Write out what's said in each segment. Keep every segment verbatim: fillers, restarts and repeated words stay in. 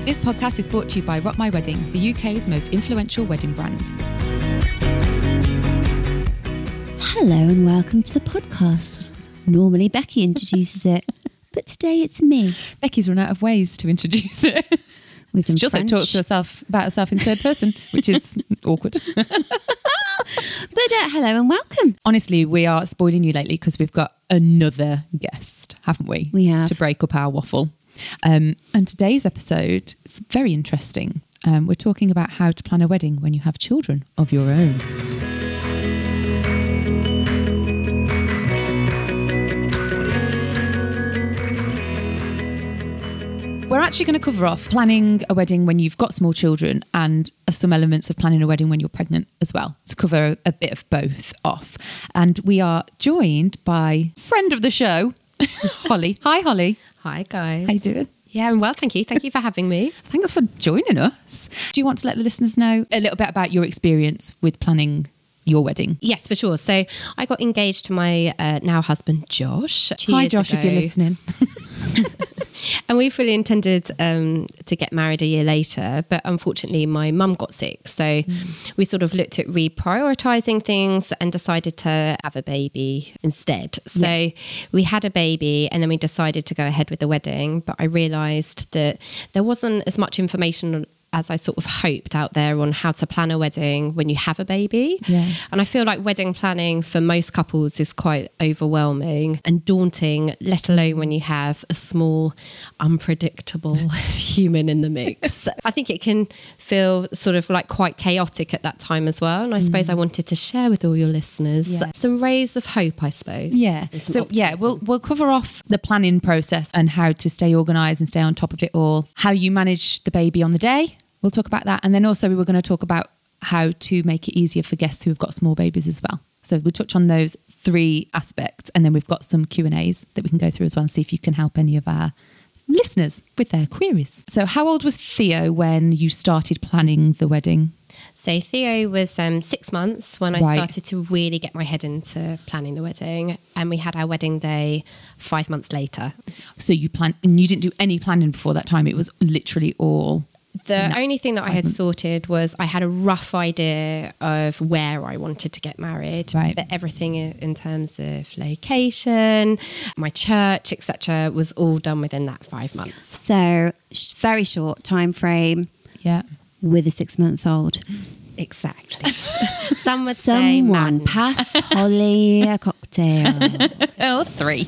This podcast is brought to you by Rock My Wedding, the U K's most influential wedding brand. Hello and welcome to the podcast. Normally Becky introduces it, but today it's me. Becky's run out of ways to introduce it. We've done She also French. talks to herself about herself in third person, which is awkward. But uh, hello and welcome. Honestly, we are spoiling you lately because we've got another guest, haven't we? We have. To break up our waffle. Um, and today's episode is very interesting. Um, we're talking about how to plan a wedding when you have children of your own. We're actually going to cover off planning a wedding when you've got small children and some elements of planning a wedding when you're pregnant as well, to cover a bit of both off. And we are joined by friend of the show, Holly. Hi, Holly. Hi, guys. How you doing? Yeah, I'm well, thank you. Thank you for having me. Thanks for joining us. Do you want to let the listeners know a little bit about your experience with planning your wedding? Yes, for sure. So I got engaged to my uh, now husband, Josh. two Hi, years Josh, ago. if you're listening. And we fully intended um, to get married a year later, but unfortunately my mum got sick. So mm. we sort of looked at reprioritising things and decided to have a baby instead. So yeah. we had a baby and then we decided to go ahead with the wedding. But I realised that there wasn't as much information as I sort of hoped out there on how to plan a wedding when you have a baby. Yeah. And I feel like wedding planning for most couples is quite overwhelming and daunting, let alone when you have a small, unpredictable human in the mix. I think it can feel sort of like quite chaotic at that time as well. And I suppose mm. I wanted to share with all your listeners yeah. some rays of hope, I suppose. Yeah. So optimism. yeah, we'll we'll cover off the planning process and how to stay organised and stay on top of it all. How you manage the baby on the day. We'll talk about that. And then also we were going to talk about how to make it easier for guests who have got small babies as well. So we'll touch on those three aspects. And then we've got some Q and A's that we can go through as well and see if you can help any of our listeners with their queries. So how old was Theo when you started planning the wedding? So Theo was um, six months when I right. started to really get my head into planning the wedding. And we had our wedding day five months later. So you planned, and you didn't do any planning before that time. It was literally all... The no, only thing that I had months. sorted was I had a rough idea of where I wanted to get married, right. but everything in terms of location, my church, et cetera, was all done within that five months. So very short time frame. Yeah, with a six-month-old. Exactly. Some would say someone pass Holly a cocktail. Or three.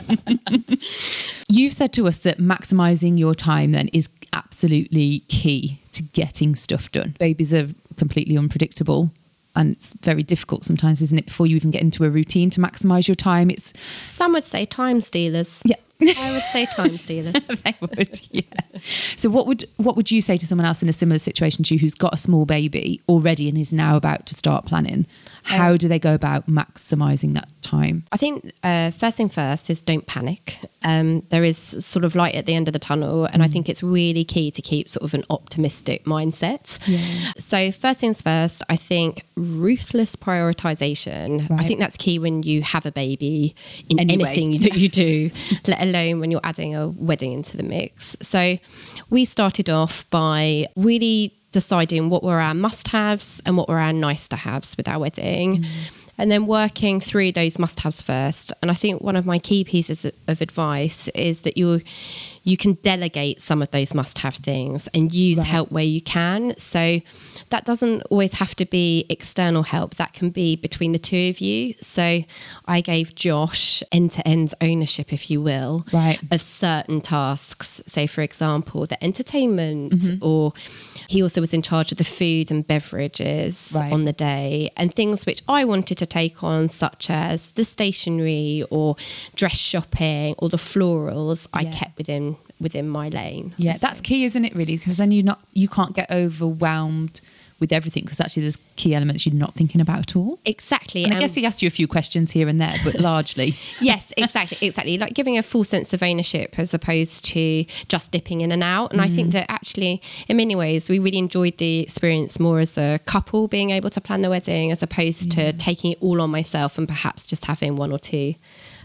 You've said to us that maximising your time then is absolutely key to getting stuff done. Babies are completely unpredictable and it's very difficult sometimes, isn't it, before you even get into a routine to maximise your time. It's Some would say time stealers. Yeah. I would say time stealers. They would, yeah. So what would what would you say to someone else in a similar situation to you who's got a small baby already and is now about to start planning? How um, do they go about maximising that time? I think uh, first thing first is don't panic. Um, there is sort of light at the end of the tunnel, and mm. I think it's really key to keep sort of an optimistic mindset. Yeah. So first things first, I think ruthless prioritisation. Right. I think that's key when you have a baby in anyway. anything that you do, let alone when you're adding a wedding into the mix. So we started off by really deciding what were our must-haves and what were our nice-to-haves with our wedding. Mm. And then working through those must-haves first. And I think one of my key pieces of advice is that you you can delegate some of those must-have things and use right. help where you can. So that doesn't always have to be external help. That can be between the two of you. So I gave Josh end-to-end ownership, if you will, right. of certain tasks. So, for example, the entertainment, mm-hmm. or he also was in charge of the food and beverages right. on the day, and things which I wanted to take on, such as the stationery or dress shopping or the florals, yeah. I kept within within my lane. Yeah, that's key, isn't it, really? Because then you not you can't get overwhelmed with everything, because actually there's key elements you're not thinking about at all. Exactly. And um, I guess he asked you a few questions here and there, but largely. Yes, exactly, exactly. Like giving a full sense of ownership as opposed to just dipping in and out. And mm. I think that actually, in many ways, we really enjoyed the experience more as a couple being able to plan the wedding as opposed yeah. to taking it all on myself and perhaps just having one or two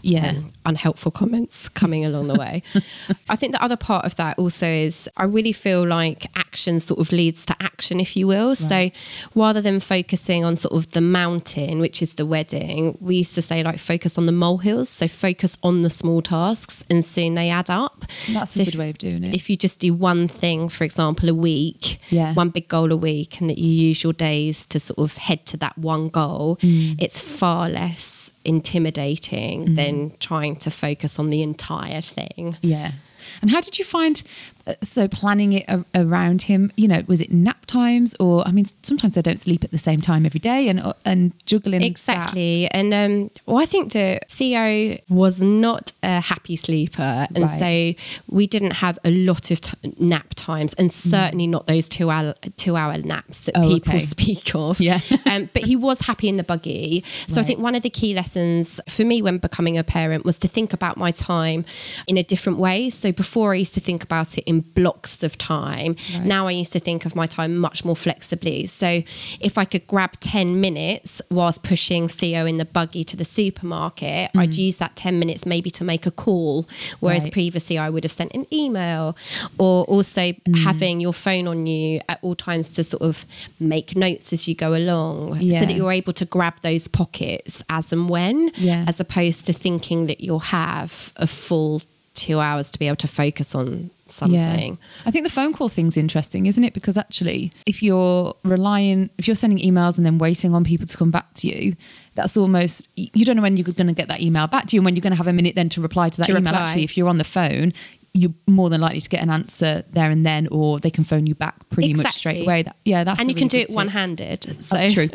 Yeah. um, unhelpful comments coming along the way. I think the other part of that also is I really feel like action sort of leads to action, if you will. Right. So rather than focusing on sort of the mountain, which is the wedding, we used to say like focus on the molehills. So focus on the small tasks and soon they add up. That's so a good if, way of doing it. If you just do one thing, for example, a week, yeah. one big goal a week, and that you use your days to sort of head to that one goal, mm. it's far less intimidating mm. than trying to focus on the entire thing. Yeah. And how did you find, uh, so planning it a- around him, you know, was it nap times or, I mean, sometimes they don't sleep at the same time every day and uh, and juggling Exactly. that. And um, well, I think that Theo was not a happy sleeper. And right. so we didn't have a lot of t- nap times and certainly mm. not those two hour, two hour naps that oh, people okay. speak of. Yeah. um, but he was happy in the buggy. So right. I think one of the key lessons for me when becoming a parent was to think about my time in a different way. So before I used to think about it in blocks of time. Right. Now I used to think of my time much more flexibly. So if I could grab ten minutes whilst pushing Theo in the buggy to the supermarket, mm. I'd use that ten minutes maybe to make a call. Whereas right. previously I would have sent an email, or also mm. having your phone on you at all times to sort of make notes as you go along yeah. so that you're able to grab those pockets as and when, yeah. as opposed to thinking that you'll have a full two hours to be able to focus on something. Yeah. I think the phone call thing's interesting, isn't it? Because actually, if you're relying, if you're sending emails and then waiting on people to come back to you, that's almost, you don't know when you're going to get that email back to you and when you're going to have a minute then to reply to that to email. reply. Actually, if you're on the phone, you're more than likely to get an answer there and then, or they can phone you back pretty exactly. much straight away. That, yeah, that's and you really can do it tip. one-handed. So oh, true.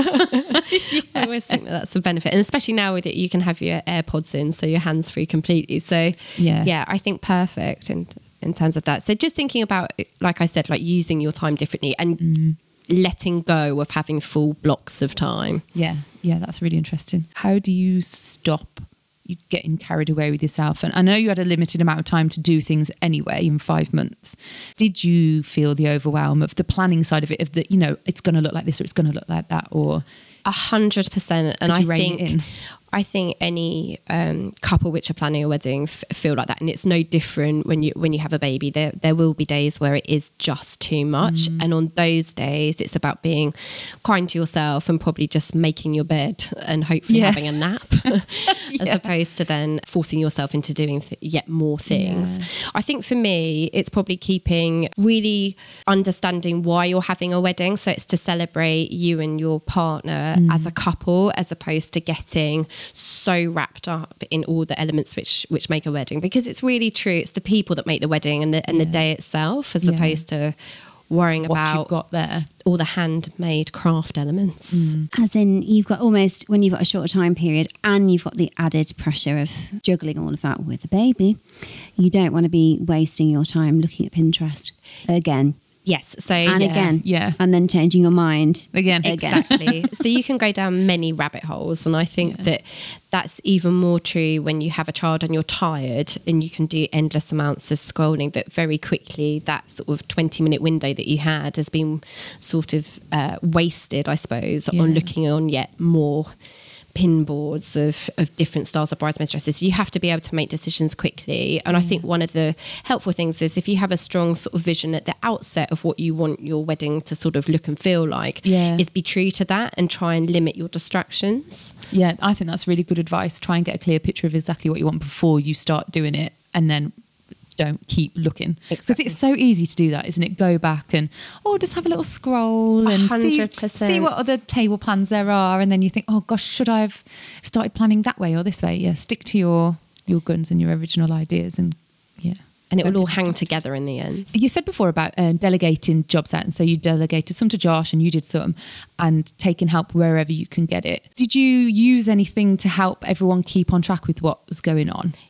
yeah. I always think that that's a benefit, and especially now with it, you can have your AirPods in, so your hands free completely. So yeah, yeah, I think perfect in in terms of that. So just thinking about, like I said, like using your time differently and mm. letting go of having full blocks of time. Yeah, yeah, that's really interesting. How do you stop you getting carried away with yourself? And I know you had a limited amount of time to do things anyway in five months. Did you feel the overwhelm of the planning side of it, of the, you know, it's going to look like this or it's going to look like that, or a hundred percent? And I think in? I think any um, couple which are planning a wedding f- feel like that, and it's no different when you when you have a baby. There there will be days where it is just too much, mm. and on those days, it's about being kind to yourself and probably just making your bed and hopefully yeah. having a nap, yeah. as opposed to then forcing yourself into doing th- yet more things. Yeah. I think for me, it's probably keeping really understanding why you're having a wedding. So it's to celebrate you and your partner mm. as a couple, as opposed to getting so wrapped up in all the elements which which make a wedding, because it's really true, it's the people that make the wedding and the and yeah. the day itself, as yeah. opposed to worrying what about you've got there, all the handmade craft elements. Mm. As in, you've got almost, when you've got a shorter time period and you've got the added pressure of juggling all of that with a baby, you don't want to be wasting your time looking at Pinterest again. Yes. So and yeah, again, yeah, and then changing your mind again, exactly. So you can go down many rabbit holes, and I think yeah. that that's even more true when you have a child and you're tired, and you can do endless amounts of scrolling. That very quickly, that sort of twenty minute window that you had has been sort of uh, wasted, I suppose, yeah. on looking on yet more pin boards of, of different styles of bridesmaids dresses. You have to be able to make decisions quickly. And mm. I think one of the helpful things is if you have a strong sort of vision at the outset of what you want your wedding to sort of look and feel like, yeah. is be true to that and try and limit your distractions. Yeah, I think that's really good advice. Try and get a clear picture of exactly what you want before you start doing it, and then don't keep looking, because exactly. it's so easy to do that, isn't it? Go back and oh, just have a little scroll and see, see what other table plans there are, and then you think, oh gosh, should I have started planning that way or this way? Yeah, stick to your your guns and your original ideas, and yeah, and it will all hang together in the end. You said before about uh, delegating jobs out, and so you delegated some to Josh and you did some, and taking help wherever you can get it. Did you use anything to help everyone keep on track with what was going on?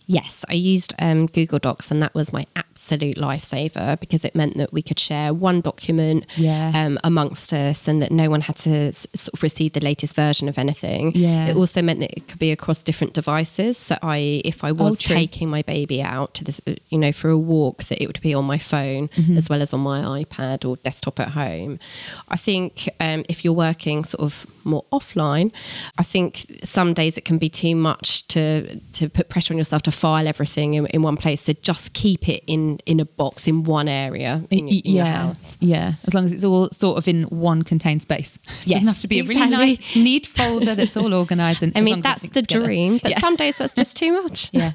Yes, I used um, Google Docs, and that was my absolute lifesaver because it meant that we could share one document Yes. um, amongst us, and that no one had to s- sort of receive the latest version of anything. Yeah. It also meant that it could be across different devices. So I, if I was Oh, true. taking my baby out to this, you know, for a walk, that it would be on my phone Mm-hmm. as well as on my iPad or desktop at home. I think um, if you're working sort of more offline, I think some days it can be too much to to put pressure on yourself to file everything in, in one place. So just keep it in in a box in one area in, your- in your yeah, house. yeah. As long as it's all sort of in one contained space. It Yes, doesn't have to be a really exactly. nice, neat folder that's all organised. And I as mean, long as that's the everything's together. dream, but Yeah. some days that's just too much. Yeah.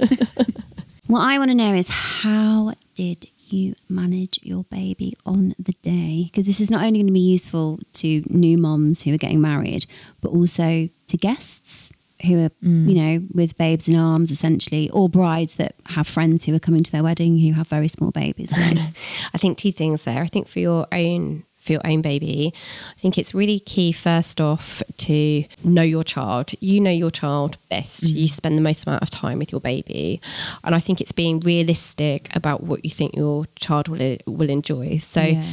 What I want to know is, how did you manage your baby on the day? Because this is not only going to be useful to new moms who are getting married, but also to guests who are, Mm. you know, with babes in arms essentially, or brides that have friends who are coming to their wedding who have very small babies. So, I think two things there. I think for your own for your own baby, I think it's really key first off to know your child. You know your child best. You spend the most amount of time with your baby, and I think it's being realistic about what you think your child will will enjoy. So. Yeah.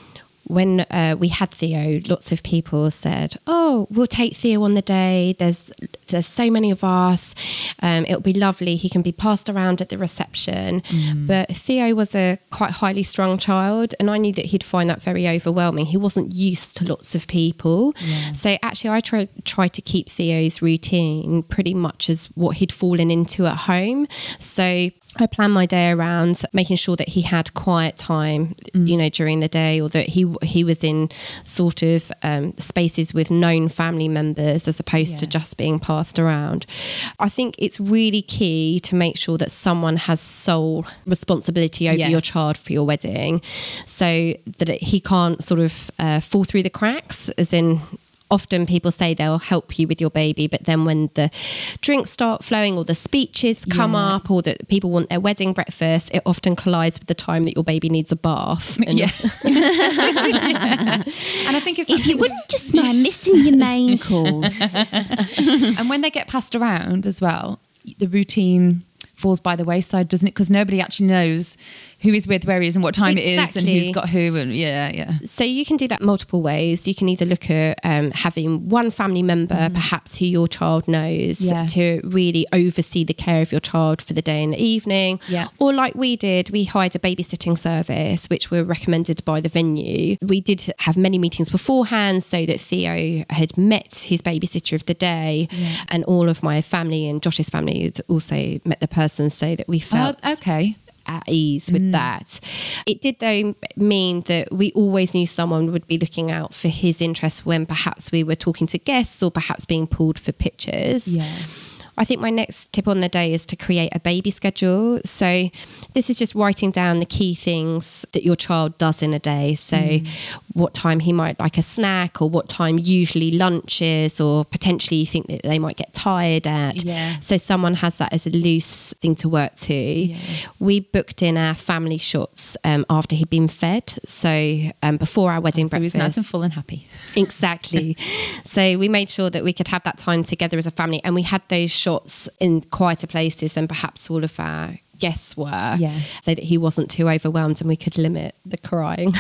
When uh, we had Theo, lots of people said, "Oh, we'll take Theo on the day. There's there's so many of us. Um, it'll be lovely. He can be passed around at the reception." Mm. But Theo was a quite highly strung child, and I knew that he'd find that very overwhelming. He wasn't used to lots of people, Yeah. so actually, I try try to keep Theo's routine pretty much as what he'd fallen into at home. So. I planned my day around making sure that he had quiet time, Mm. you know, during the day, or that he he was in sort of um, spaces with known family members as opposed to Yeah. just being passed around. I think it's really key to make sure that someone has sole responsibility over Yeah. your child for your wedding, so that it, he can't sort of uh, fall through the cracks, as in. Often people say they'll help you with your baby, but then when the drinks start flowing or the speeches come Yeah. up or that people want their wedding breakfast, it often collides with the time that your baby needs a bath. And Yeah. Yeah. And I think it's if you wouldn't just mind missing your main course. and when they get passed around as well, the routine falls by the wayside, doesn't it? Because nobody actually knows who is with where he is and what time it is and Exactly. who's got who. And yeah, yeah. So you can do that multiple ways. You can either look at um, having one family member, perhaps who your child knows, Yeah. to really oversee the care of your child for the day and the evening. Yeah. Or like we did, we hired a babysitting service, which were recommended by the venue. We did have many meetings beforehand so that Theo had met his babysitter of the day, Yeah. and all of my family and Josh's family had also met the person, so that we felt Oh, okay. at ease with that. It did though mean that we always knew someone would be looking out for his interests when perhaps we were talking to guests or perhaps being pulled for pictures. Yeah. I think my next tip on the day is to create a baby schedule. So this is just writing down the key things that your child does in a day. So what time he might like a snack, or what time usually lunch is, or potentially you think that they might get tired at. Yeah. So someone has that as a loose thing to work to. We booked in our family shots um, after he'd been fed. So um, before our wedding So he was breakfast. nice and full and happy. Exactly. So we made sure that we could have that time together as a family, and we had those shots in quieter places than perhaps all of our guests were, Yeah. so that he wasn't too overwhelmed and we could limit the crying.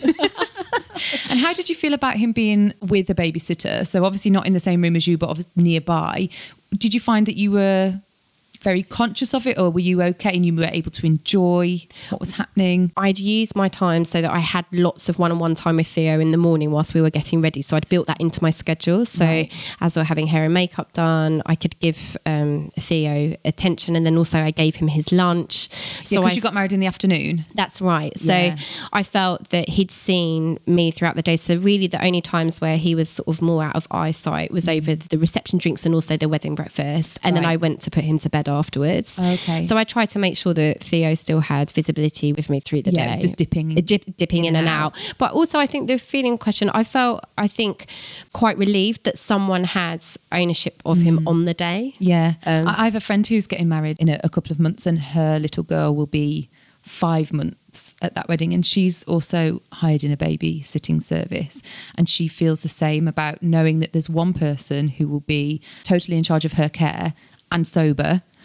And how did you feel about him being with a babysitter? So obviously not in the same room as you, but obviously nearby. Did you find that you were very conscious of it, or were you okay and you were able to enjoy what was happening? I'd use my time so that I had lots of one-on-one time with Theo in the morning whilst we were getting ready. So I'd built that into my schedule. So Right. as we were having hair and makeup done, I could give um, Theo attention, and then also I gave him his lunch. Yeah, So because I you got married in the afternoon. That's right. So Yeah. I felt that he'd seen me throughout the day. So really the only times where he was sort of more out of eyesight was over the reception drinks and also the wedding breakfast. And then Right. I went to put him to bed afterwards. Okay. So I tried to make sure that Theo still had visibility with me through the Yeah, it day. was just dipping- Uh, dip- dipping in, and out. But also I think the feeling question, I felt, I think, quite relieved that someone had ownership of him on the day. Yeah. Um, I I have a friend who's getting married in a, a couple of months, and her little girl will be five months at that wedding. And she's also hired in a babysitting service. And she feels the same about knowing that there's one person who will be totally in charge of her care and sober.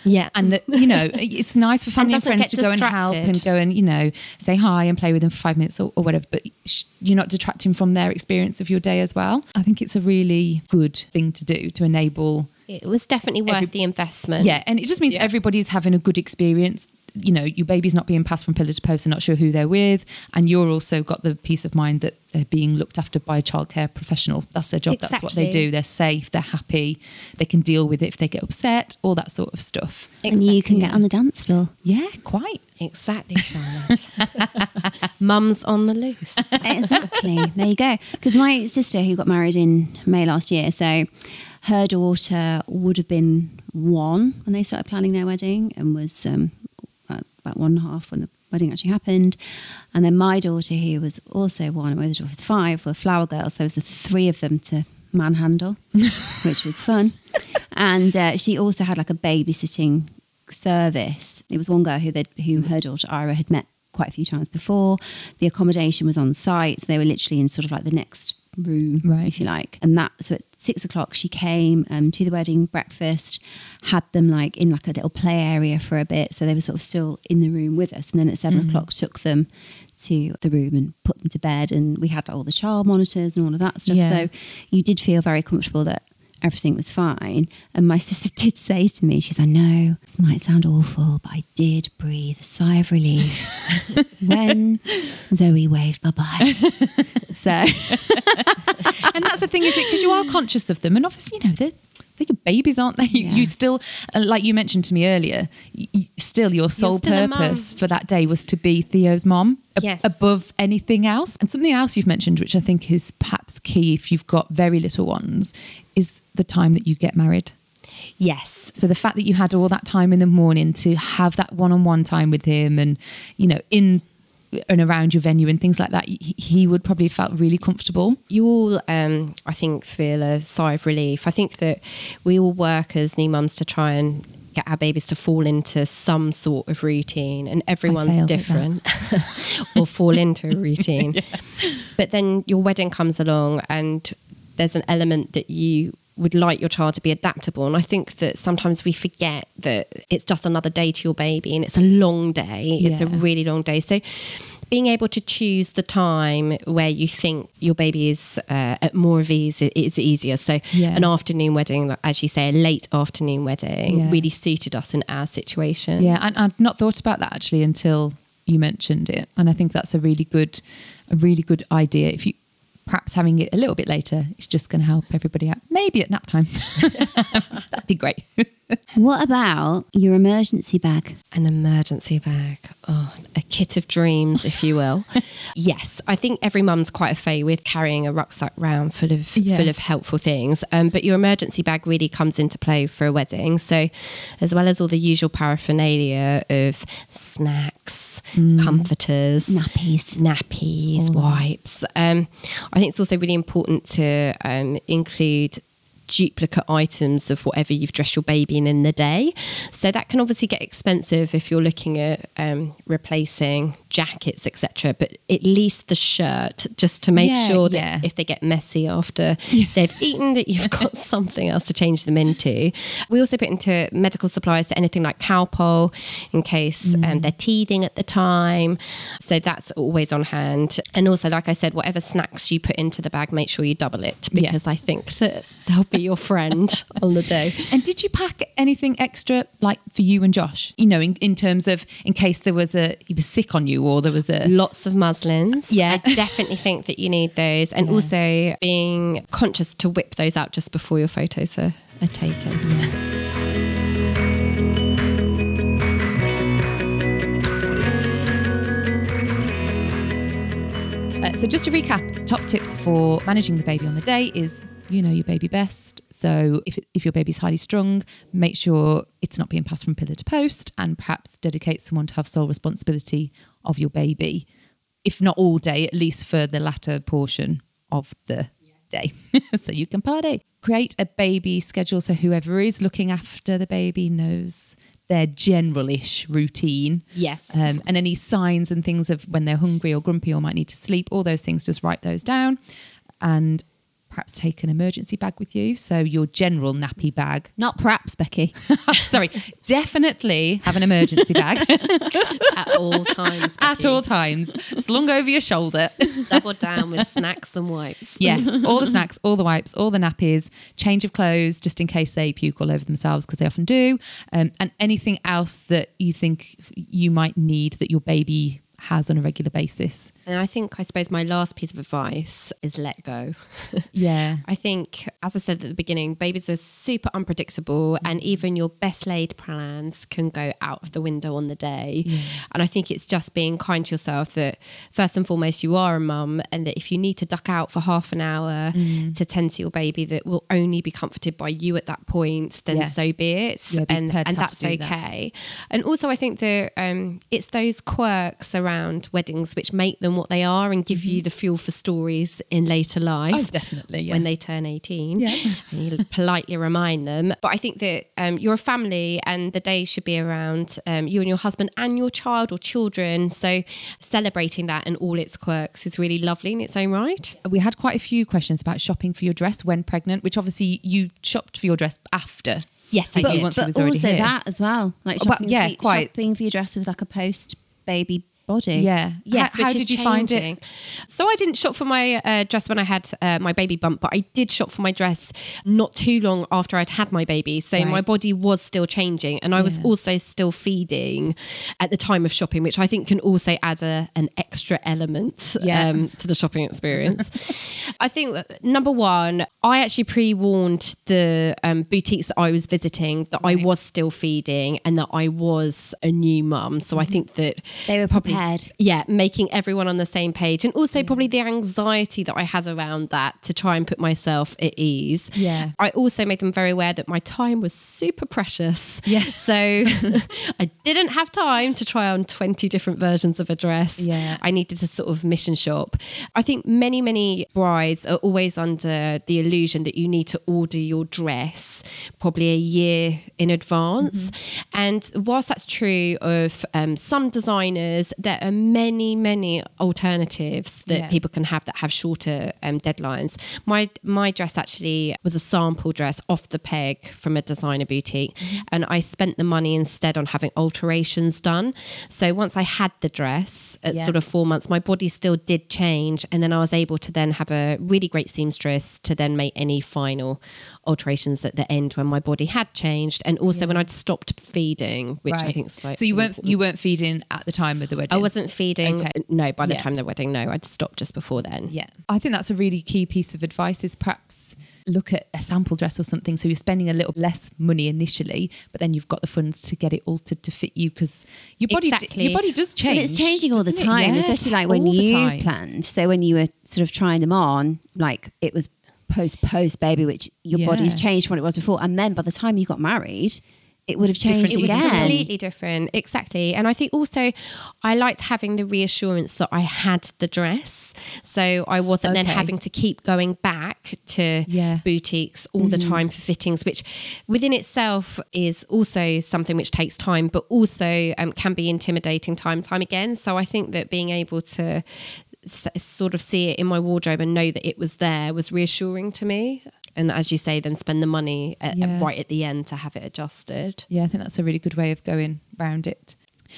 Yeah. And, that, you know, it's nice for family and, And friends doesn't to get go and help distracted. and go and, you know, say hi and play with them for five minutes or, or whatever. But sh- you're not detracting from their experience of your day as well. I think it's a really good thing to do to enable. It was definitely worth Every- the investment. Yeah. And it just means Yeah. everybody's having a good experience. You know, your baby's not being passed from pillar to post and not sure who they're with. And you're also got the peace of mind that they're being looked after by a childcare professional. That's their job. That's what they Exactly. do. They're safe. They're happy. They can deal with it if they get upset, all that sort of stuff. And you can Exactly. get on the dance floor. Yeah, quite. Exactly, Charlotte. Mum's on the loose. Exactly. There you go. Because my sister, who got married in May last year, so her daughter would have been one when they started planning their wedding, and was um, about one and a half when the wedding actually happened. And then my daughter, who was also one, and my other daughter was five, were flower girls. So there was the three of them to manhandle, which was fun. And uh, she also had like a babysitting service. It was one girl who they'd- who her daughter Ira had met quite a few times before. The accommodation was on site, so they were literally in sort of like the next room, Right. if you like. And that, so at six o'clock she came um, to the wedding breakfast, had them like in like a little play area for a bit, so they were sort of still in the room with us. And then at seven Mm-hmm. o'clock took them to the room and put them to bed, and we had like, all the child monitors and all of that stuff. Yeah. So you did feel very comfortable that everything was fine. And my sister did say to me, she's, I know this might sound awful, but I did breathe a sigh of relief when Zoe waved bye-bye. So And that's the thing, is it? Because you are conscious of them. And obviously, you know, they're, they're your babies, aren't they? You, Yeah. you still, uh, like you mentioned to me earlier, you, you- still your sole still a mum. purpose for that day was to be Theo's mom ab- Yes. above anything else. And something else you've mentioned, which I think is perhaps key if you've got very little ones, is the time that you get married. Yes. So the fact that you had all that time in the morning to have that one-on-one time with him, and, you know, in and around your venue and things like that, he, he would probably have felt really comfortable. You all, um, I think, feel a sigh of relief. I think that we all work as new mums to try and get our babies to fall into some sort of routine, and everyone's failed at different or fall into a routine. Yeah. But then your wedding comes along and there's an element that you would like your child to be adaptable. And I think that sometimes we forget that it's just another day to your baby, and it's a long day. It's a Yeah. really long day. So being able to choose the time where you think your baby is uh, at more of ease is easier. So Yeah. an afternoon wedding, like, as you say, a late afternoon wedding Yeah. really suited us in our situation. Yeah, and I'd not thought about that actually until you mentioned it, and I think that's a really good, a really good idea. If you perhaps having it a little bit later, it's just going to help everybody out. Maybe at nap time, that'd be great. what about your emergency bag? An emergency bag. Oh, a kit of dreams, if you will. Yes, I think every mum's quite a fay with carrying a rucksack round full of Yeah. full of helpful things. Um, but your emergency bag really comes into play for a wedding. So, as well as all the usual paraphernalia of snacks, comforters, Nappies. nappies, wipes. Um, I think it's also really important to um, include duplicate items of whatever you've dressed your baby in in the day. So that can obviously get expensive if you're looking at um, replacing jackets, et cetera. But at least the shirt, just to make Yeah, sure that yeah. if they get messy after they've eaten, that you've got something else to change them into. We also put into medical supplies, so anything like Calpol in case Mm. um, they're teething at the time. So that's always on hand. And also, like I said, whatever snacks you put into the bag, make sure you double it, because Yeah. I think that they'll be your friend on the day. And did you pack anything extra, like for you and Josh? You know, in, in terms of in case there was a he was sick on you, or there was a Lots of muslins. Yeah. I definitely think that you need those. And Yeah. also being conscious to whip those out just before your photos are, are taken. Uh, so just to recap, top tips for managing the baby on the day is you know your baby best. So if, if your baby's highly strung, make sure it's not being passed from pillar to post, and perhaps dedicate someone to have sole responsibility of your baby. If not all day, at least for the latter portion of the day. So you can party. Create a baby schedule so whoever is looking after the baby knows their general-ish routine. Yes. Um, and any signs and things of when they're hungry or grumpy or might need to sleep, all those things, just write those down. And perhaps take an emergency bag with you. So your general nappy bag. Not perhaps, Becky. Sorry, definitely have an emergency bag. At all times. At Becky. all times, slung over your shoulder. Double down with snacks and wipes. Yes, all the snacks, all the wipes, all the nappies, change of clothes, just in case they puke all over themselves, because they often do, um, and anything else that you think you might need that your baby has on a regular basis. And I think, I suppose my last piece of advice is let go. Yeah. I think, as I said at the beginning, babies are super unpredictable, and even your best laid plans can go out of the window on the day. Yeah. And I think it's just being kind to yourself that first and foremost, you are a mum, and that if you need to duck out for half an hour mm. to tend to your baby that will only be comforted by you at that point, then yeah. so be it. Yeah, be and and that's okay. That. And also I think that um, it's those quirks around weddings which make them what they are and give mm-hmm. you the fuel for stories in later life. Oh, definitely. Yeah. When they turn eighteen. Yeah. And you politely remind them. But I think that um, you're a family, and the day should be around um, you and your husband and your child or children. So celebrating that and all its quirks is really lovely in its own right. We had quite a few questions about shopping for your dress when pregnant, which obviously you shopped for your dress after. Yes, I but, did. Once but it was already also here. that as well. Like shopping, well, yeah, for, quite. shopping for your dress with like a post-baby body. Yeah. Yes, how, how did you changing. find it? So I didn't shop for my uh, dress when I had uh, my baby bump, but I did shop for my dress not too long after I'd had my baby. So right. my body was still changing, and I yeah. was also still feeding at the time of shopping, which I think can also add a, an extra element yeah. um, to the shopping experience. I think number one, I actually pre-warned the um, boutiques that I was visiting that right. I was still feeding and that I was a new mum. So I think that they were probably Prepared. Yeah, making everyone on the same page, and also yeah. probably the anxiety that I had around that to try and put myself at ease. Yeah. I also made them very aware that my time was super precious. Yeah. So I didn't have time to try on twenty different versions of a dress. Yeah. I needed to sort of mission shop. I think many, many brides are always under the illusion that you need to order your dress probably a year in advance. Mm-hmm. And whilst that's true of um, some designers, there are many, many alternatives that yeah. people can have that have shorter um, deadlines. My my dress actually was a sample dress off the peg from a designer boutique, mm-hmm. and I spent the money instead on having alterations done. So once I had the dress at yeah. sort of four months, my body still did change, and then I was able to then have a really great seamstress to then make any final alterations at the end when my body had changed, and also yeah. when I'd stopped feeding, which right. I think is like so you weren't important. you weren't feeding at the time of the wedding. I wasn't feeding. Okay. No, by the yeah. time of the wedding, no, I'd stopped just before then. Yeah, I think that's a really key piece of advice. Is perhaps look at a sample dress or something, so you're spending a little less money initially, but then you've got the funds to get it altered to fit you, because your body exactly. your body does change. But it's changing all the time, yeah, especially like when you planned. So when you were sort of trying them on, like it was post post baby, which your yeah. body's changed from what it was before, and then by the time you got married, it would have changed It was again. completely different, exactly. And I think also I liked having the reassurance that I had the dress, so I wasn't okay. then having to keep going back to yeah. boutiques all mm-hmm. the time for fittings, which within itself is also something which takes time, but also um, can be intimidating time and time again. So I think that being able to s- sort of see it in my wardrobe and know that it was there was reassuring to me. And as you say, then spend the money at, yeah. right at the end to have it adjusted. Yeah, I think that's a really good way of going around it.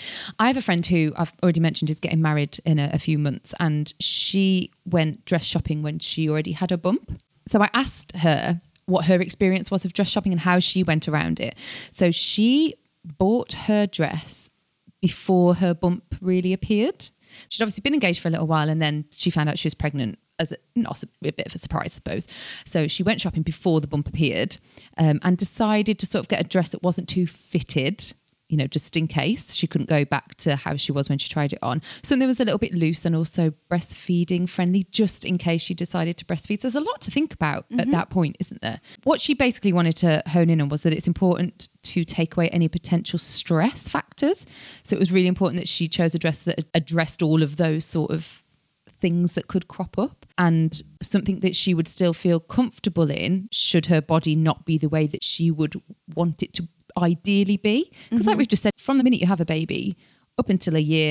I have a friend who I've already mentioned is getting married in a, a few months, and she went dress shopping when she already had a bump. So I asked her what her experience was of dress shopping and how she went around it. So she bought her dress before her bump really appeared. She'd obviously been engaged for a little while, and then she found out she was pregnant as a, not a bit of a surprise, I suppose. So she went shopping before the bump appeared, um, and decided to sort of get a dress that wasn't too fitted, you know, just in case she couldn't go back to how she was when she tried it on. Something that was a little bit loose and also breastfeeding friendly, just in case she decided to breastfeed. So there's a lot to think about mm-hmm. at that point, isn't there? What she basically wanted to hone in on was that it's important to take away any potential stress factors. So it was really important that she chose a dress that addressed all of those sort of things that could crop up, and something that she would still feel comfortable in should her body not be the way that she would want it to ideally be. Because mm-hmm. like we've just said, from the minute you have a baby up until a year,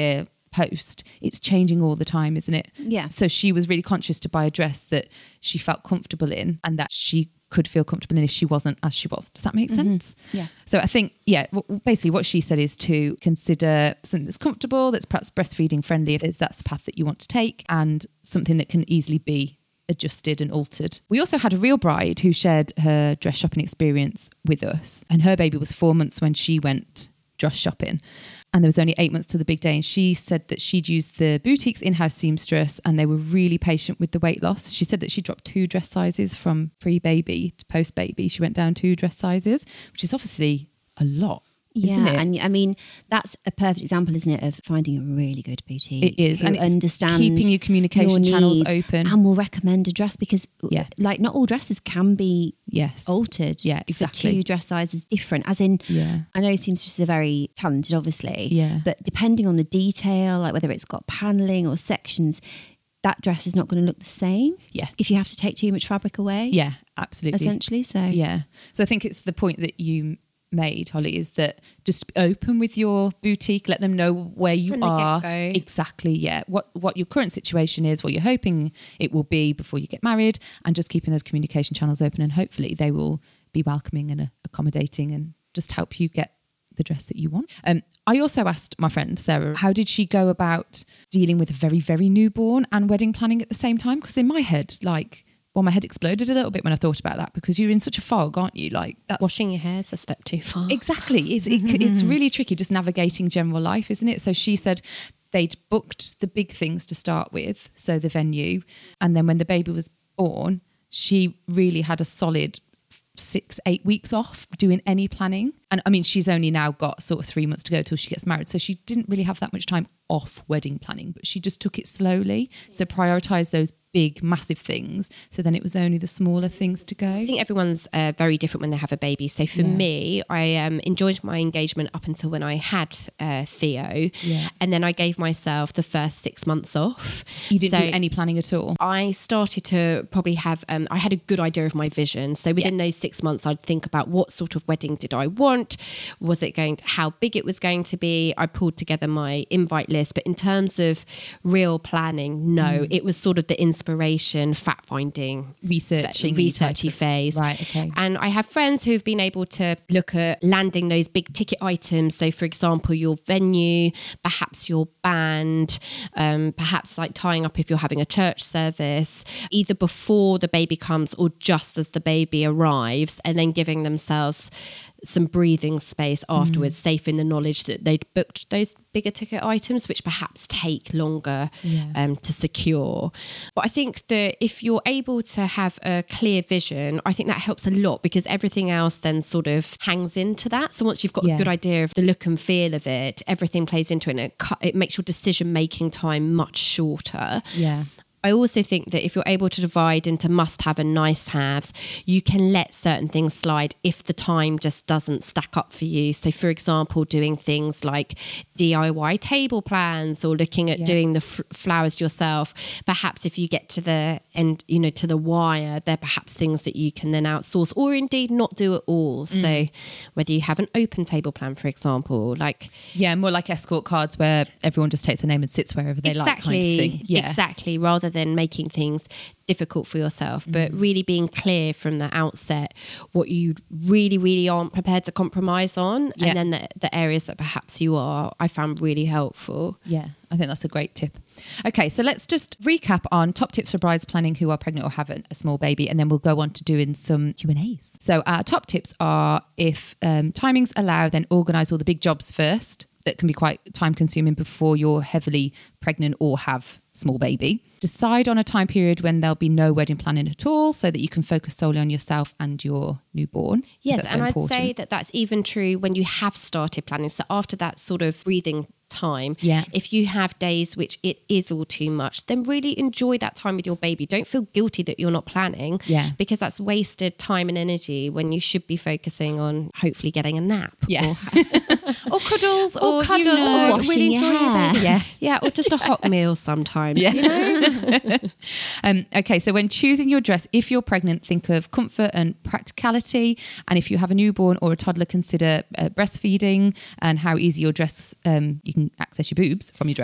post, it's changing all the time, isn't it? Yeah. So she was really conscious to buy a dress that she felt comfortable in and that she could feel comfortable in if she wasn't as she was. Does that make sense? Mm-hmm. Yeah. So I think, yeah, w- basically what she said is to consider something that's comfortable, that's perhaps breastfeeding friendly if that's the path that you want to take, and something that can easily be adjusted and altered. We also had a real bride who shared her dress shopping experience with us, and her baby was four months when she went dress shopping, and there was only eight months to the big day, and she said that she'd used the boutique's in-house seamstress and they were really patient with the weight loss. She said that she dropped two dress sizes from pre-baby to post-baby. She went down two dress sizes, which is obviously a lot. Isn't Yeah, it? and I mean that's a perfect example, isn't it, of finding a really good boutique. It is, who and it's understands keeping your communication your channels needs open. and will recommend a dress because, Yeah. like, not all dresses can be Yes. altered. Yeah, for exactly. two dress sizes different. As in, Yeah. I know seamstresses are very talented, obviously. Yeah. But depending on the detail, like whether it's got paneling or sections, that dress is not going to look the same. Yeah. If you have to take too much fabric away. Yeah, absolutely. Essentially. So Yeah. So I think it's the point that you made, Holly, is that just be open with your boutique, let them know where you From the are. get-go. Exactly, yeah. What what your current situation is, what you're hoping it will be before you get married, and just keeping those communication channels open, and hopefully they will be welcoming and uh, accommodating and just help you get the dress that you want. Um, I also asked my friend Sarah, how did she go about dealing with a very, very newborn and wedding planning at the same time? Because in my head, like, well, my head exploded a little bit when I thought about that, because you're in such a fog, aren't you? Like, that's Washing your hair is a step too far. exactly. It's it, it's really tricky just navigating general life, isn't it? So she said they'd booked the big things to start with, so the venue, and then when the baby was born, she really had a solid six, eight weeks off doing any planning. And I mean, she's only now got sort of three months to go till she gets married. So she didn't really have that much time off wedding planning, but she just took it slowly. So prioritise those big, massive things. So then it was only the smaller things to go. I think everyone's uh, very different when they have a baby. So for Yeah. me, I um, enjoyed my engagement up until when I had uh, Theo. Yeah. And then I gave myself the first six months off. You didn't So do any planning at all? I started to probably have, um, I had a good idea of my vision. So within Yeah. those six months, I'd think about what sort of wedding did I want? Was it going, to, how big it was going to be? I pulled together my invite list. But in terms of real planning, no, Mm. it was sort of the inspiration, fact finding, Researching researchy type of- phase. Right, okay. And I have friends who've been able to look at landing those big ticket items. So, for example, your venue, perhaps your band, um, perhaps like tying up if you're having a church service, either before the baby comes or just as the baby arrives, and then giving themselves some breathing space afterwards, Mm. safe in the knowledge that they'd booked those bigger ticket items, which perhaps take longer Yeah. um, to secure. But I think that if you're able to have a clear vision, I think that helps a lot, because everything else then sort of hangs into that. So once you've got Yeah. a good idea of the look and feel of it, everything plays into it, and it, cu- it makes your decision making time much shorter. Yeah. I also think that if you're able to divide into must have and nice haves, you can let certain things slide if the time just doesn't stack up for you. So, for example, doing things like D I Y table plans or looking at Yeah. doing the f- flowers yourself. Perhaps if you get to the end, you know, to the wire, there are perhaps things that you can then outsource or indeed not do at all. Mm. So, whether you have an open table plan, for example, like Yeah, more like escort cards where everyone just takes their name and sits wherever they like, kind of thing. Yeah. Exactly, rather than making things difficult for yourself, but really being clear from the outset what you really, really aren't prepared to compromise on, Yeah. and then the, the areas that perhaps you are, I found really helpful. Yeah, I think that's a great tip. Okay, so let's just recap on top tips for brides planning who are pregnant or have a a small baby, and then we'll go on to doing some Q and A's. So our top tips are, if um, timings allow, then organise all the big jobs first. That can be quite time consuming before you're heavily pregnant or have small baby. Decide on a time period when there'll be no wedding planning at all, so that you can focus solely on yourself and your newborn. 'cause Yes, that's so and I'd important. say that that's even true when you have started planning. So after that sort of breathing time, Yeah. if you have days which it is all too much, then really enjoy that time with your baby. Don't feel guilty that you're not planning, Yeah. because that's wasted time and energy when you should be focusing on hopefully getting a nap. Yeah. or, or cuddles, or or, cuddles, you know, or washing really your enjoy your hair. baby. Yeah. Yeah, or just a hot meal sometimes. Yeah. You know? Um, okay, so when choosing your dress, if you're pregnant, think of comfort and practicality. And if you have a newborn or a toddler, consider uh, breastfeeding and how easy your dress, um, you can access your boobs from your dress.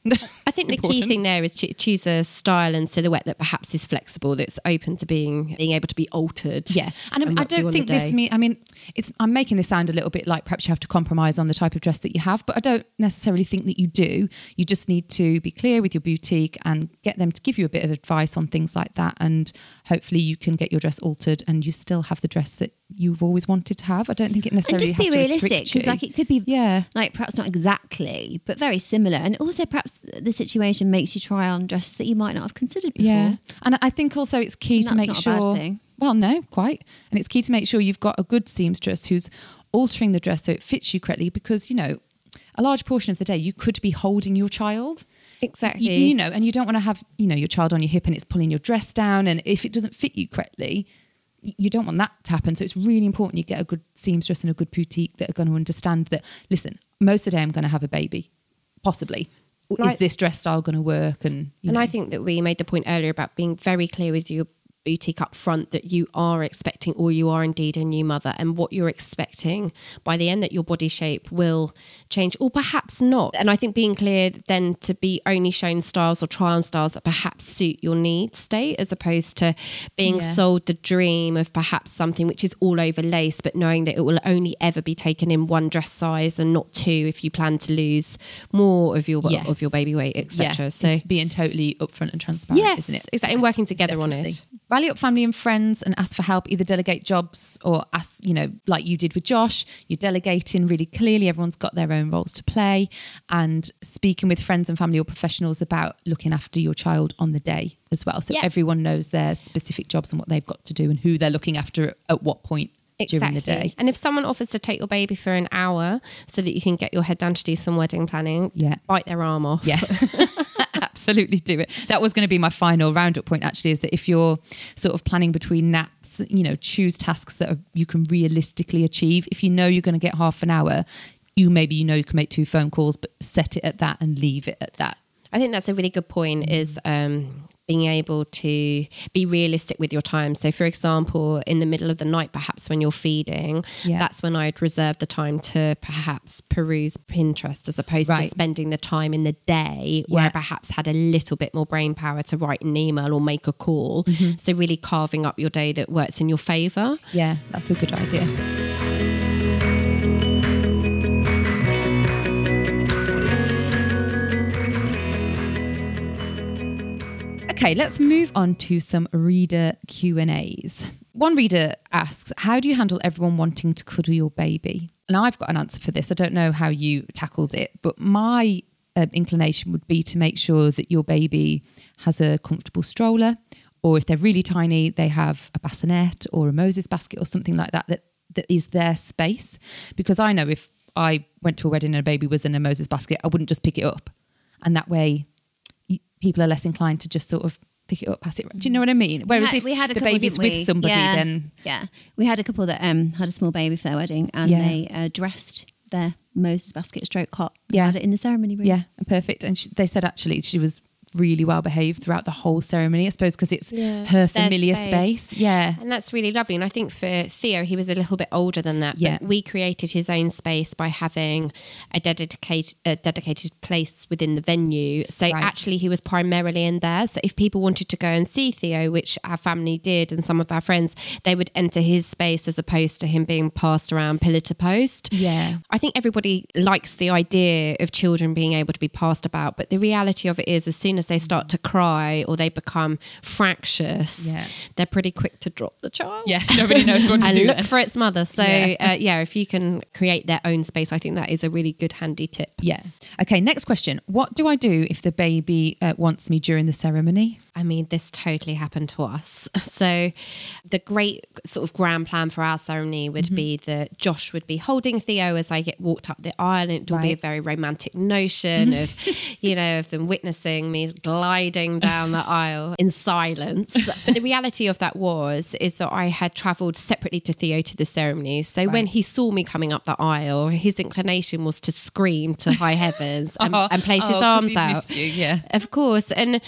I think the key thing there is to choose a style and silhouette that perhaps is flexible, that's open to being being able to be altered. Yeah, and, and I don't think this mean. I mean, it's. I'm making this sound a little bit like perhaps you have to compromise on the type of dress that you have, but I don't necessarily think that you do. You just need to be clear with your boutique and get them to give you a bit of advice on things like that, and hopefully you can get your dress altered and you still have the dress that you've always wanted to have. I don't think it necessarily and just has be to realistic, because like it could be yeah like perhaps not exactly but very similar, and also perhaps the situation makes you try on dresses that you might not have considered before. Yeah, and I think also it's key and to make not sure a bad thing. Well, no, quite. And it's key to make sure you've got a good seamstress who's altering the dress so it fits you correctly, because, you know, a large portion of the day you could be holding your child. Exactly. You, you know, and you don't want to have, you know, your child on your hip and it's pulling your dress down. And if it doesn't fit you correctly, you don't want that to happen. So it's really important you get a good seamstress and a good boutique that are going to understand that, listen, most of the day I'm going to have a baby, possibly. Is this dress style going to work? And you and know. I think that we made the point earlier about being very clear with your boutique up front that you are expecting, or you are indeed a new mother, and what you're expecting by the end, that your body shape will change or perhaps not. And I think being clear then to be only shown styles or try on styles that perhaps suit your need state, as opposed to being Yeah. sold the dream of perhaps something which is all over lace, but knowing that it will only ever be taken in one dress size and not two if you plan to lose more of your Yes. of your baby weight, et cetera. Yeah, so it's being totally upfront and transparent, yes, isn't it? exactly, and working together on it. Rally up family and friends and ask for help. Either delegate jobs or ask, you know, like you did with Josh, you're delegating really clearly. Everyone's got their own roles to play, and speaking with friends and family or professionals about looking after your child on the day as well. So Yeah. everyone knows their specific jobs and what they've got to do and who they're looking after at what point during the day. And if someone offers to take your baby for an hour so that you can get your head down to do some wedding planning, Yeah. bite their arm off. Yeah. Absolutely do it. That was going to be my final roundup point, actually, is that if you're sort of planning between naps, you know, choose tasks that are, you can realistically achieve. If you know you're going to get half an hour, you maybe, you know, you can make two phone calls, but set it at that and leave it at that. I think that's a really good point, is um, being able to be realistic with your time. So, for example, in the middle of the night, perhaps when you're feeding, Yeah. that's when I'd reserve the time to perhaps peruse Pinterest, as opposed Right. to spending the time in the day where Yeah. I perhaps had a little bit more brain power to write an email or make a call. Mm-hmm. So really carving up your day that works in your favour. Yeah, that's a good idea. Okay, let's move on to some reader Q and A's. One reader asks, how do you handle everyone wanting to cuddle your baby? And I've got an answer for this. I don't know how you tackled it, but my uh, inclination would be to make sure that your baby has a comfortable stroller, or if they're really tiny, they have a bassinet or a Moses basket or something like that, that, that is their space. Because I know if I went to a wedding and a baby was in a Moses basket, I wouldn't just pick it up. And that way people are less inclined to just sort of pick it up, pass it. Do you know what I mean? Whereas we had, if we had a the couple, baby's didn't with we? somebody, yeah. then yeah, we had a couple that um had a small baby for their wedding, and Yeah. they uh, dressed their Moses basket stroke cot. And Yeah. had it in the ceremony room. yeah, perfect. And she, they said actually she was really well behaved throughout the whole ceremony, I suppose, because it's Yeah. her Their familiar space. space. Yeah. And that's really lovely. And I think for Theo, he was a little bit older than that. Yeah. But we created his own space by having a dedicated, a dedicated place within the venue. So Right. actually he was primarily in there. So if people wanted to go and see Theo, which our family did and some of our friends, they would enter his space as opposed to him being passed around pillar to post. Yeah. I think everybody likes the idea of children being able to be passed about, but the reality of it is, as soon as they start to cry or they become fractious, Yeah. they're pretty quick to drop the child. Yeah, nobody knows what to and do look then. for its mother. So Yeah. yeah. Uh, yeah, if you can create their own space, I think that is a really good handy tip. Yeah. Okay, next question. What do I do if the baby uh, wants me during the ceremony? I mean, this totally happened to us. So the great sort of grand plan for our ceremony would Mm-hmm. be that Josh would be holding Theo as I get walked up the aisle, and it would be a Right. very romantic notion of, you know, of them witnessing me gliding down the aisle in silence. But the reality of that was, is that I had travelled separately to Theo to the ceremony. So when Right. he saw me coming up the aisle, his inclination was to scream to high heavens and, Oh, and place oh, his 'cause arms he'd out. missed you, yeah. Of course. And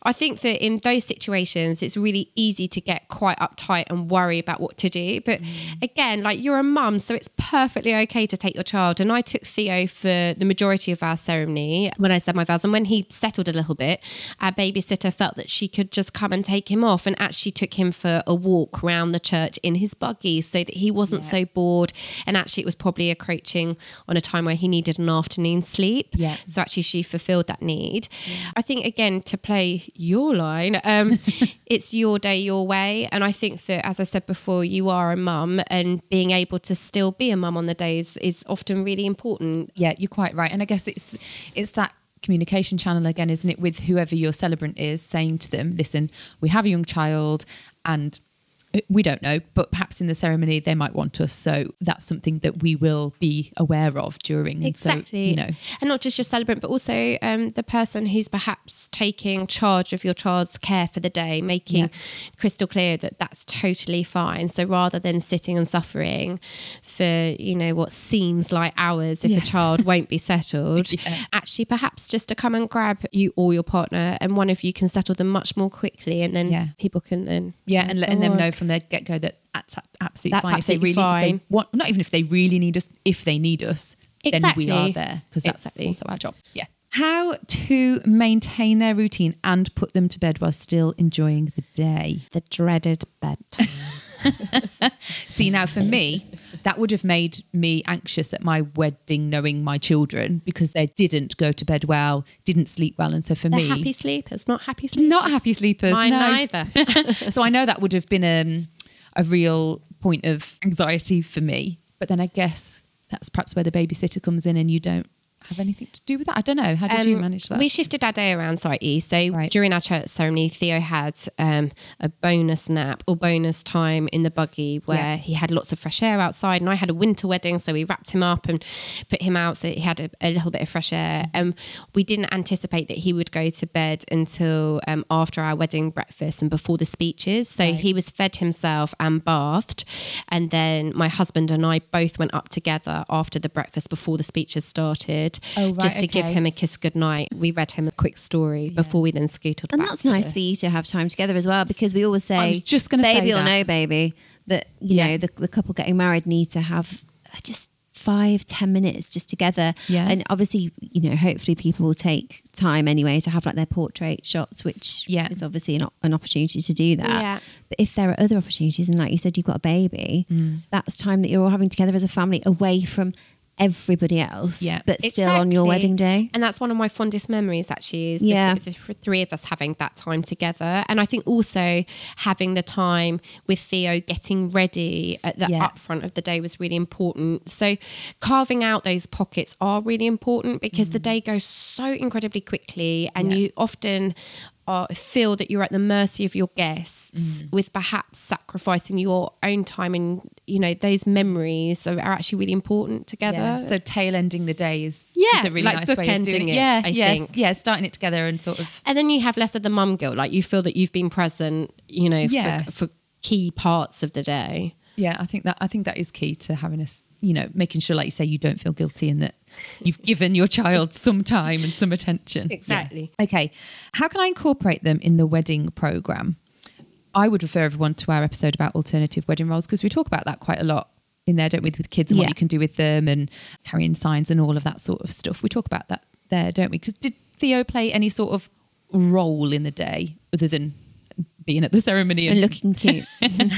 I think that in those situations, it's really easy to get quite uptight and worry about what to do. But mm. again, like you're a mum, so it's perfectly okay to take your child. And I took Theo for the majority of our ceremony when I said my vows. And when he settled a little bit, our babysitter felt that she could just come and take him off, and actually took him for a walk around the church in his buggy so that he wasn't yeah. so bored. And actually it was probably encroaching on a time where he needed an afternoon sleep. Yeah. So actually she fulfilled that need. Yeah. I think, again, to play your line, um, it's your day, your way. And I think that, as I said before, you are a mum, and being able to still be a mum on the days is often really important. Yeah, you're quite right. And I guess it's it's that communication channel again, isn't it, with whoever your celebrant is, saying to them, listen, we have a young child and we don't know, but perhaps in the ceremony they might want us. So that's something that we will be aware of during. And exactly. So, you know, and not just your celebrant, but also um, the person who's perhaps taking charge of your child's care for the day, making yeah. crystal clear that that's totally fine. So rather than sitting and suffering for, you know, what seems like hours if yeah. a child won't be settled, yeah. actually perhaps just to come and grab you or your partner, and one of you can settle them much more quickly, and then yeah. people can then yeah and letting them know from the get-go that that's absolutely that's fine. Absolutely if they really fine. If they want, not even if they really need us, if they need us, exactly. then we are there, because that's exactly. also our job. Yeah. How to maintain their routine and put them to bed while still enjoying the day. The dreaded bedtime. See, now for me, that would have made me anxious at my wedding, knowing my children, because they didn't go to bed well, didn't sleep well. And so for They're me, happy sleepers, not happy sleepers. Not happy sleepers. Mine no. neither. So I know that would have been um, a real point of anxiety for me. But then I guess that's perhaps where the babysitter comes in, and you don't have anything to do with that. I don't know. How did um, you manage that? We shifted our day around slightly. So right. during our church ceremony, Theo had um, a bonus nap or bonus time in the buggy where yeah. he had lots of fresh air outside, and I had a winter wedding, so we wrapped him up and put him out so he had a, a little bit of fresh air. And um, we didn't anticipate that he would go to bed until um, after our wedding breakfast and before the speeches. So right. he was fed himself and bathed, and then my husband and I both went up together after the breakfast before the speeches started. Oh, right, just to okay. give him a kiss goodnight. We read him a quick story yeah. before we then scooted and back. that's to nice the... for you to have time together as well, because we always say, I was just gonna baby say or that. no baby, that you yeah. know the, the couple getting married need to have just five ten minutes just together. Yeah. And obviously, you know, hopefully people will take time anyway to have like their portrait shots, which yeah. is obviously an, an opportunity to do that. Yeah. But if there are other opportunities, and like you said, you've got a baby, mm. that's time that you're all having together as a family, away from everybody else, yeah. but exactly. still on your wedding day. And that's one of my fondest memories, actually, is yeah. the, the three of us having that time together. And I think also having the time with Theo getting ready at the yeah. upfront of the day was really important. So carving out those pockets are really important, because mm. the day goes so incredibly quickly, and yeah. you often Uh, feel that you're at the mercy of your guests mm. with perhaps sacrificing your own time, and you know those memories are, are actually really important together. Yeah. So tail ending the day is, yeah, is a really like nice way of doing it. it. Yeah, I yeah, think. yeah, starting it together and sort of, and then you have less of the mum guilt. Like you feel that you've been present, you know, yeah. for, for key parts of the day. Yeah, I think that I think that is key to having us, you know, making sure, like you say, you don't feel guilty and that you've given your child some time and some attention. Exactly. Yeah. Okay. How can I incorporate them in the wedding programme? I would refer everyone to our episode about alternative wedding roles, because we talk about that quite a lot in there, don't we, with kids and yeah. what you can do with them and carrying signs and all of that sort of stuff. We talk about that there, don't we? Because did Theo play any sort of role in the day other than being at the ceremony and, and looking cute?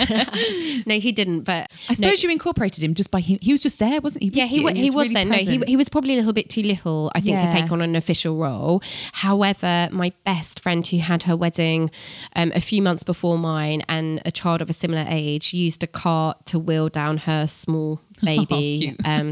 No, he didn't. But I suppose no. you incorporated him just by him. He was just there, wasn't he? Yeah, he, he, he, he was really there. No, he, he was probably a little bit too little, I think, yeah. to take on an official role. However, my best friend who had her wedding um, a few months before mine, and a child of a similar age, used a cart to wheel down her small baby. Oh, um,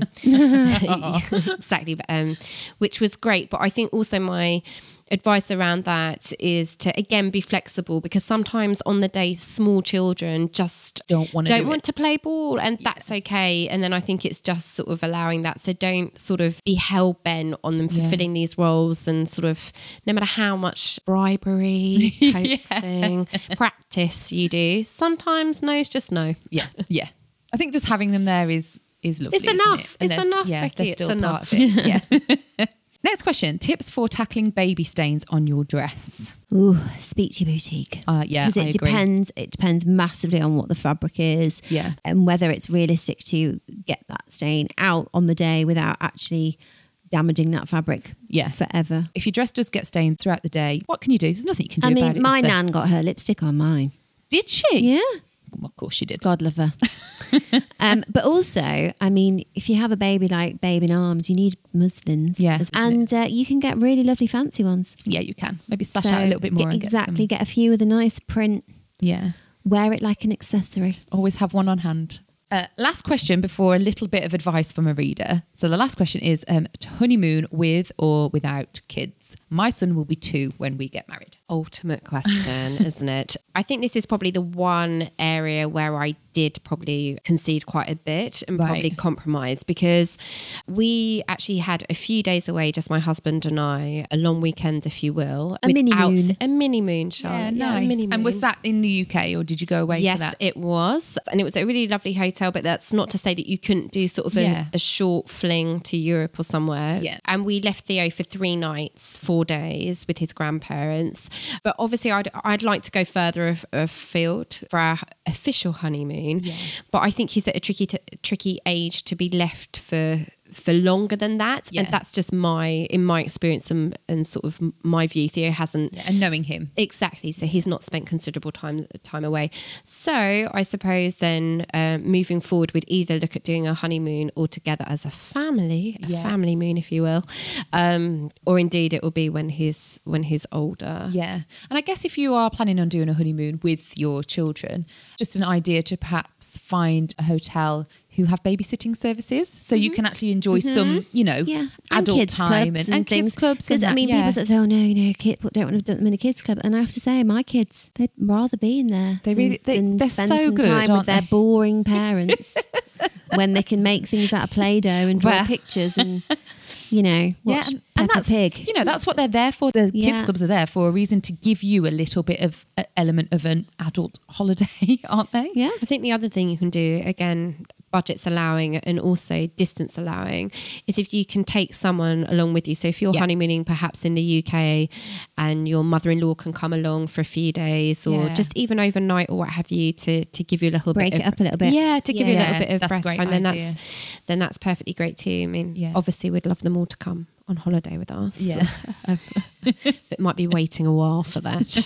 exactly, um, which was great. But I think also my advice around that is to again be flexible, because sometimes on the day small children just don't want to don't do want it. to play ball, and yeah. that's okay. And then I think it's just sort of allowing that, so don't sort of be hell bent on them fulfilling yeah. these roles, and sort of no matter how much bribery, coaxing, yeah. practice you do, sometimes no is just no. Yeah, yeah. I think just having them there is is lovely. It's enough. It? It's enough, Yeah, Becky, they're it's still enough. part of it. Yeah. Next question. Tips for tackling baby stains on your dress. Ooh, speak to your boutique. Uh, yeah, Because it I agree. depends. It depends massively on what the fabric is. Yeah. And whether it's realistic to get that stain out on the day without actually damaging that fabric Yeah. forever. If your dress does get stained throughout the day, what can you do? There's nothing you can do I about mean, it. is my there? nan got her lipstick on mine. Did she? Yeah. Well, of course she did. God love her. um, but also, I mean, if you have a baby like Babe in Arms, you need muslins. Yeah, As- isn't And uh, you can get really lovely fancy ones. Yeah, you can. Maybe splash So out a little bit more. get- and get exactly. some- Get a few with a nice print. yeah. Wear it like an accessory. Always have one on hand. Uh, last question before a little bit of advice from a reader. So the last question is um, honeymoon with or without kids? My son will be two when we get married. Ultimate question, isn't it? I think this is probably the one area where I did probably concede quite a bit and Right. probably compromise, because we actually had a few days away, just my husband and I, a long weekend, if you will. A mini without- moon. A mini moon, Charlotte. nice. a mini And was moon. that in the U K or did you go away Yes, for that? it was. And it was a really lovely hotel, but that's not to say that you couldn't do sort of a, Yeah. a short fling to Europe or somewhere. Yeah. And we left Theo for three nights, four days with his grandparents. But obviously I'd, I'd like to go further af- afield for our official honeymoon. Yeah. But I think he's at a tricky, t- tricky age to be left for for longer than that. Yeah. And that's just my, in my experience and, and sort of my view, Theo hasn't Yeah, and knowing him. Exactly. So he's not spent considerable time time away. So I suppose then uh, moving forward, we'd either look at doing a honeymoon all together as a family, a Yeah. family moon, if you will, um, or indeed it will be when he's when he's older. Yeah. And I guess if you are planning on doing a honeymoon with your children, just an idea to perhaps find a hotel who have babysitting services. So you can actually enjoy some, you know, Yeah. And adult kids time clubs and, and things. kids clubs. Because and I that, mean, yeah. people say, "Oh no, you know, kid, don't want to put them in a kids club." And I have to say, my kids, they'd rather be in there. They really- they- than they're spend so some good, time aren't with their they? boring parents when they can make things out of Play-Doh and draw Well. pictures and, you know, watch and, and Peppa that's, Pig. you know, that's what they're there for. The Yeah. kids clubs are there for a reason, to give you a little bit of a element of an adult holiday, aren't they? Yeah. I think the other thing you can do, again, budgets allowing and also distance allowing, is if you can take someone along with you. So if you're Yeah. honeymooning perhaps in the U K and your mother-in-law can come along for a few days or Yeah. just even overnight or what have you, to to give you a little Break bit it of, up a little bit. Yeah, to give you a Yeah, little bit of that's a breath great time. Then idea. that's then that's perfectly great too. I mean, Yeah. obviously we'd love them all to come on holiday with us. Yeah. It might be waiting a while for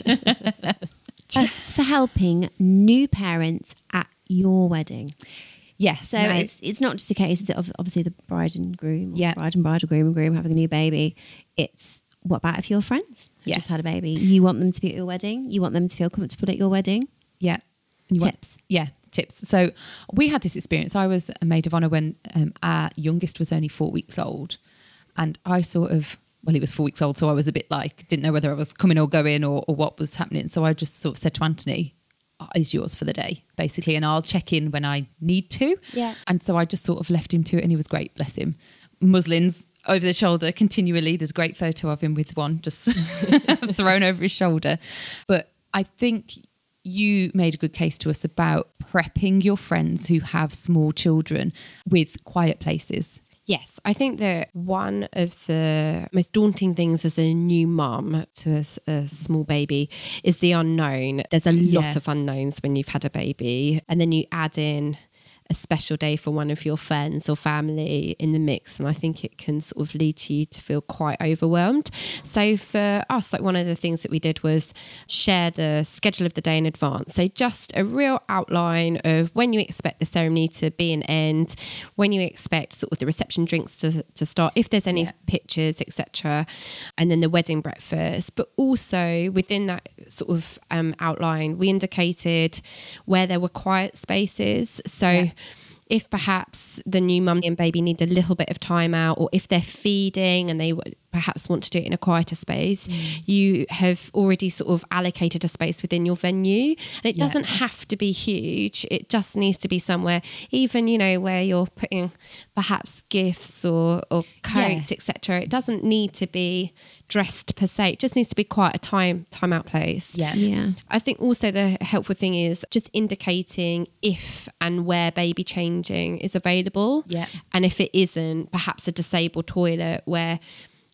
that. Tips for helping new parents at your wedding. Yes. So no. it's it's not just a case of obviously the bride and groom, or Yeah. bride and bride or groom and groom having a new baby. It's what about if your friends have Yes. just had a baby? You want them to be at your wedding. You want them to feel comfortable at your wedding. Yeah. And you want- Tips. yeah, tips. So we had this experience. I was a maid of honour when um, our youngest was only four weeks old. And I sort of, well, he was four weeks old, so I was a bit like, didn't know whether I was coming or going or, or what was happening. So I just sort of said to Anthony, is yours for the day, basically, and I'll check in when I need to. Yeah. And so I just sort of left him to it, and he was great, bless him. Muslins over the shoulder continually. There's a great photo of him with one just thrown over his shoulder. But I think you made a good case to us about prepping your friends who have small children with quiet places. Yes, I think that one of the most daunting things as a new mum to a, s- a small baby is the unknown. There's a lot Yeah. of unknowns when you've had a baby, and then you add in a special day for one of your friends or family in the mix, and I think it can sort of lead to you to feel quite overwhelmed. So for us, like one of the things that we did was share the schedule of the day in advance. So just a real outline of when you expect the ceremony to be an end, when you expect sort of the reception drinks to, to start, if there's any Yeah. pictures, et cetera, and then the wedding breakfast. But also within that sort of um, outline, we indicated where there were quiet spaces. So Yeah. if perhaps the new mum and baby need a little bit of time out, or if they're feeding and they w- perhaps want to do it in a quieter space, Mm. you have already sort of allocated a space within your venue. And it Yeah. doesn't have to be huge. It just needs to be somewhere, even, you know, where you're putting perhaps gifts or, or coats, Yeah. et cetera. It doesn't need to be dressed per se. It just needs to be quite a time, time out place. Yeah. Yeah. I think also the helpful thing is just indicating if and where baby changing is available. Yeah. And if it isn't, perhaps a disabled toilet where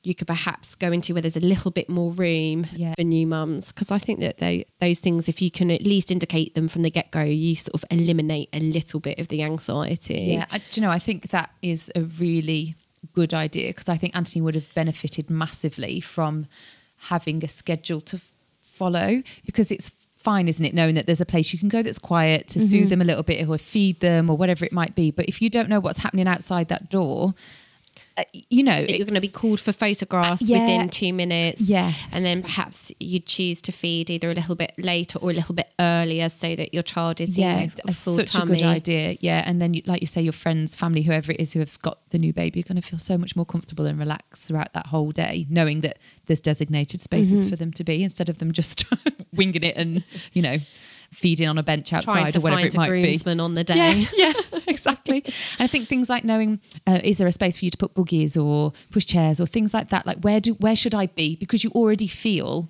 you could perhaps go into where there's a little bit more room Yeah. for new mums. Because I think that they, those things, if you can at least indicate them from the get-go, you sort of eliminate a little bit of the anxiety. Yeah, I, do you know, I think that is a really good idea, because I think Anthony would have benefited massively from having a schedule to f- follow, because it's fine, isn't it, knowing that there's a place you can go that's quiet to soothe them a little bit or feed them or whatever it might be. But if you don't know what's happening outside that door, uh, you know, You're going to be called for photographs Yeah. within two minutes. Yes. And then perhaps you'd choose to feed either a little bit later or a little bit earlier so that your child is, yeah, you know, a it's full such tummy. a good idea. Yeah, and then you, like you say, your friends, family, whoever it is who have got the new baby, are going to feel so much more comfortable and relaxed throughout that whole day, knowing that there's designated spaces for them to be, instead of them just winging it and, you know, feeding on a bench Trying outside to or whatever find it a might be. groomsman on the day. Yeah, yeah, exactly. And I think things like knowing, uh, is there a space for you to put boogies or push chairs or things like that? Like, where do where should I be? Because you already feel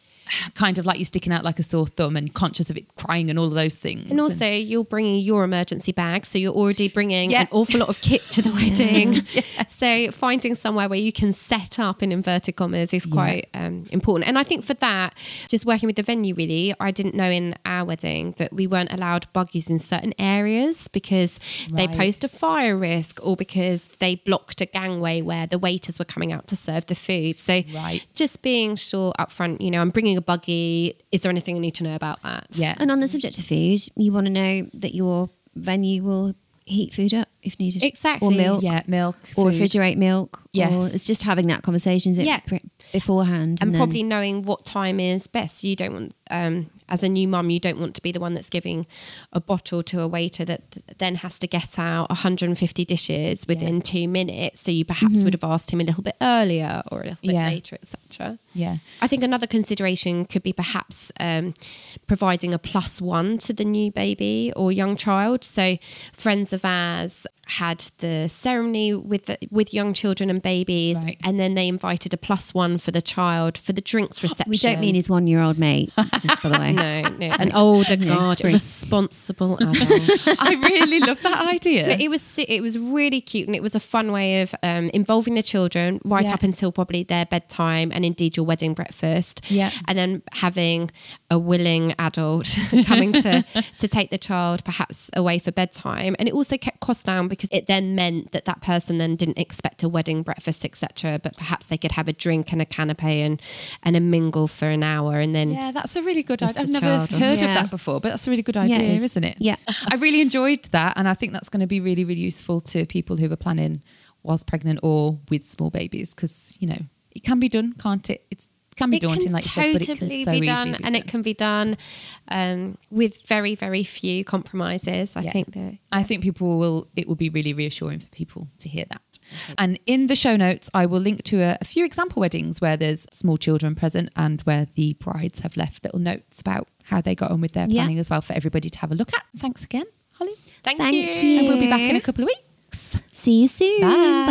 kind of like you're sticking out like a sore thumb and conscious of it crying and all of those things. And also, you're bringing your emergency bag, so you're already bringing Yeah. an awful lot of kit to the wedding. So finding somewhere where you can set up in inverted commas is quite um, important. And I think for that, just working with the venue, really, I didn't know in our wedding that we weren't allowed buggies in certain areas because they Right. posed a fire risk, or because they blocked a gangway where the waiters were coming out to serve the food. So Right. just being sure up front, you know, I'm bringing a buggy. Is there anything I need to know about that? Yeah. And on the subject of food, you want to know that your venue will heat food up if needed. Exactly. Or milk. Yeah, milk, Or food. refrigerate milk. Yes. Or it's just having that conversation, is it, Yeah. pre- beforehand. And then- probably knowing what time is best. You don't want, um, as a new mum, you don't want to be the one that's giving a bottle to a waiter that th- then has to get out one hundred fifty dishes within Yeah. two minutes. So you perhaps would have asked him a little bit earlier or a little bit Yeah. later, et cetera. Yeah. I think another consideration could be perhaps um, providing a plus one to the new baby or young child. So friends of ours had the ceremony with the, with young children and babies, Right. and then they invited a plus one for the child for the drinks reception. We don't mean his one-year-old mate, just by the way. no, no, an older guard, Drink. responsible adult. I really love that idea. But it was it was really cute, and it was a fun way of um, involving the children right Yeah. up until probably their bedtime, and indeed your wedding breakfast. Yeah. And then having a willing adult coming to to take the child perhaps away for bedtime, and it also kept costs down because it then meant that that person then didn't expect a wedding breakfast, et cetera. But perhaps they could have a drink and a canapé and and a mingle for an hour, and then Yeah, that's a really good That's idea. I've the never child one. heard of Yeah. that before, but that's a really good Yeah, idea, it is. isn't it? Yeah. I really enjoyed that, and I think that's going to be really, really useful to people who are planning whilst pregnant or with small babies, because, you know, it can be done, can't it? It's, it can be it daunting, can like you said, but it totally can so be easily done, be and done. it can be done um, with very, very few compromises. I Yeah. think that I think people will, it will be really reassuring for people to hear that. And in the show notes, I will link to a, a few example weddings where there's small children present and where the brides have left little notes about how they got on with their Yeah. planning as well for everybody to have a look at. Thanks again, Holly. Thank, Thank you. you. And we'll be back in a couple of weeks. See you soon.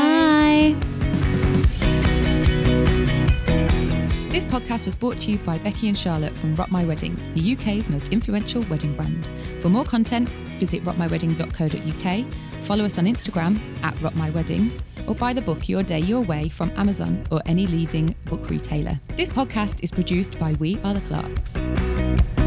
Bye. Bye. This podcast was brought to you by Becky and Charlotte from Rock My Wedding, the U K's most influential wedding brand. For more content, visit rock my wedding dot co dot uk, follow us on Instagram at Rock My Wedding, or buy the book Your Day, Your Way from Amazon or any leading book retailer. This podcast is produced by We Are the Clarks.